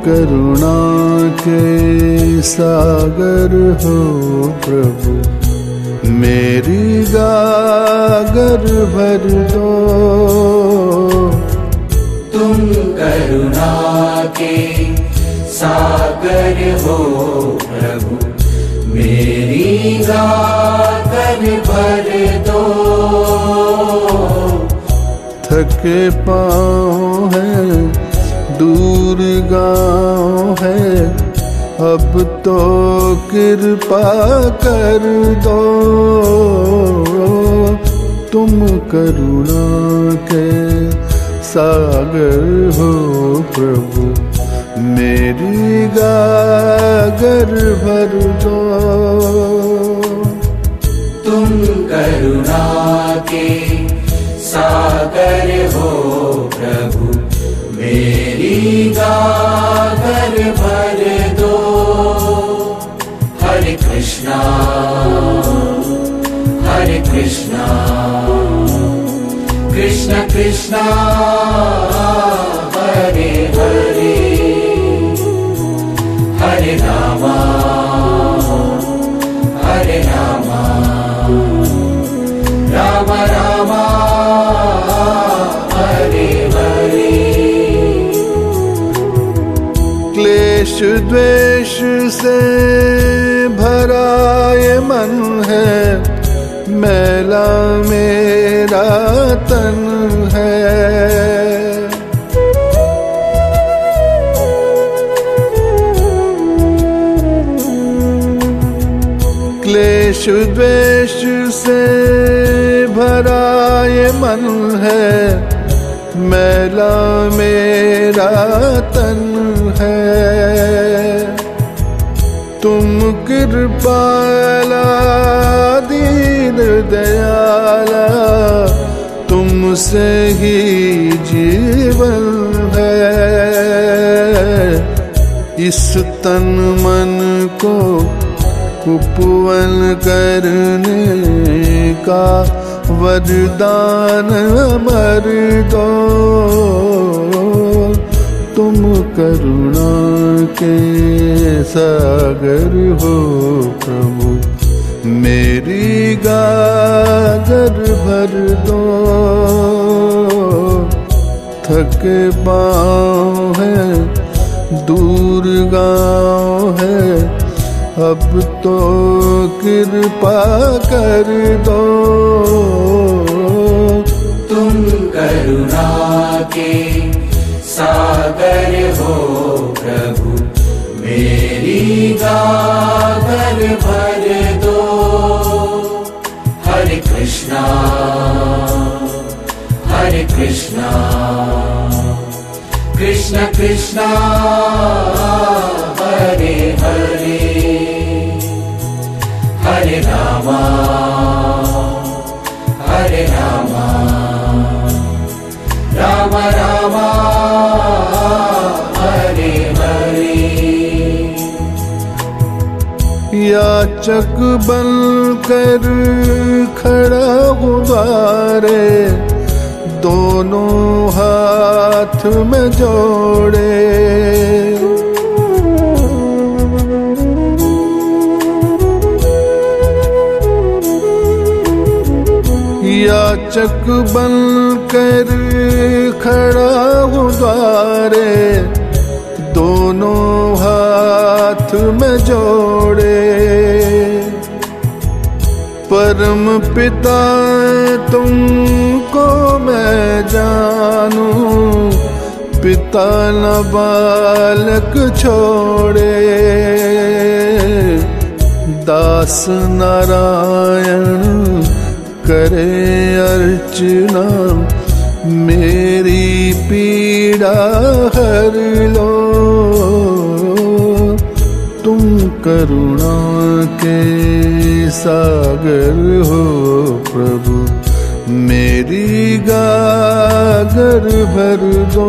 करुणा के सागर हो प्रभु, मेरी गागर भर दो। तुम करुणा के सागर हो प्रभु, मेरी गागर भर दो। थके पाँव हैं, दूर गाँव है, अब तो कृपा कर दो। तुम करुणा के सागर हो प्रभु, मेरी गागर भर दो। तुम करुणा के सागर हो प्रभु, मेरी गागर भर दो। हरे कृष्णा कृष्ण कृष्णा हरे हरे, हरे रामा राम राम हरे हरे। क्लेश द्वेष से भरा ये मन है, मैला मेरा तन है। क्लेश द्वेष से भरा ये मन है, मैला मेरा तन है। तुम कृपाला दीन दयाला, तुमसे ही जीवन है। इस तन मन को उपवन करने का वरदान अमर दो। तुम करुणा के सागर हो प्रभु, मेरी गागर भर दो। थके पाँव हैं, दूर गाँव है, अब तो कृपा कर दो। तुम करुणा के सागर हो प्रभु, मेरी गागर भर दो। हरे कृष्णा कृष्ण कृष्णा हरे हरे, हरे रामा राम राम हरे हरे। याचक बनकर खड़ा गुबारे, दोनों हाथ में जोड़े। याचक बनकर खड़ा हूँ द्वारे, दोनों हाथ में जोड़े। परम पिता तुमको मैं जानूं, पिता न बालक छोड़े। दास नारायण करे अर्चना, मेरी पीड़ा हर लो। तुम करुणा के सागर हो प्रभु, मेरी गागर भर दो।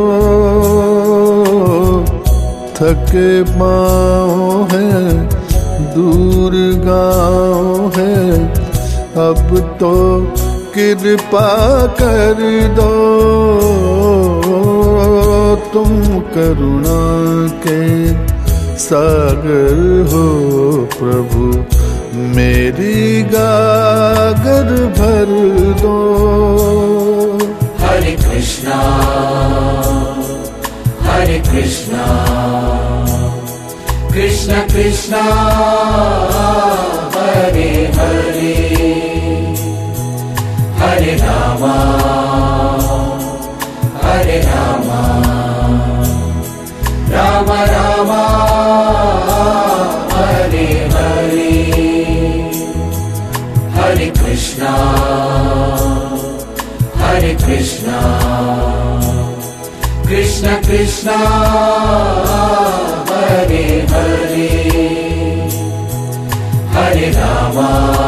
थके पाँव हैं, दूर गाँव है, अब तो कृपा कर दो। तुम करुणा के सागर हो प्रभु, मेरी गागर भर दो। हरे कृष्णा कृष्ण कृष्णा हरे हरे, हरे रामा राम रामा हरे हरे, हरे कृष्णा कृष्ण कृष्णा हरे हरे, हरे रामा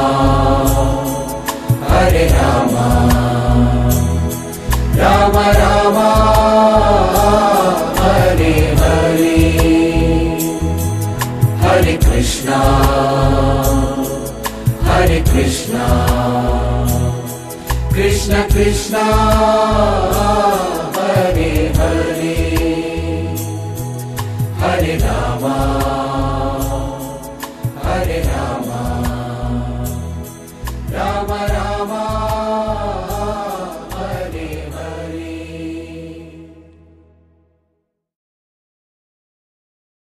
राम रामा हरे हरे, हरे कृष्णा कृष्ण कृष्णा